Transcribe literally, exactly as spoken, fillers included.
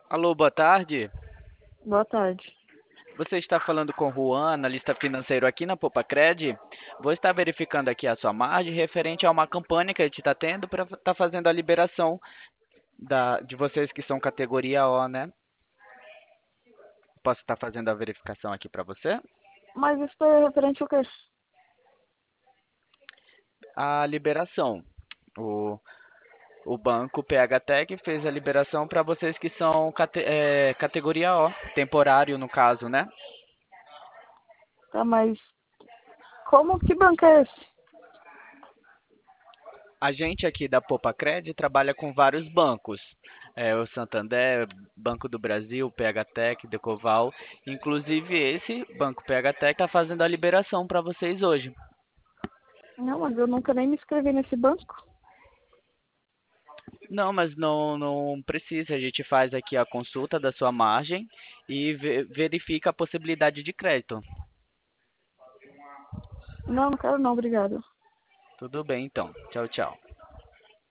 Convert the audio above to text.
Alô, boa tarde. Boa tarde. Você está falando com o Juan, analista financeiro aqui na Popacred. Vou estar verificando aqui a sua margem referente a uma campanha que a gente está tendo para estar fazendo a liberação da, de vocês que são categoria O, né? Posso estar fazendo a verificação aqui para você? Mas isso é referente ao quê? A liberação. O, o banco P H Tech fez a liberação para vocês que são cate- é, categoria O, temporário no caso, né? Tá, mas como que banco é esse? A gente aqui da Popacred trabalha com vários bancos. É, o Santander, Banco do Brasil, P H Tech, Decoval. Inclusive esse Banco P H Tech está fazendo a liberação para vocês hoje. Não, mas eu nunca nem me inscrevi nesse banco. Não, mas não, não precisa. A gente faz aqui a consulta da sua margem e ve- verifica a possibilidade de crédito. Não, não quero não, obrigado. Tudo bem, então. Tchau, tchau.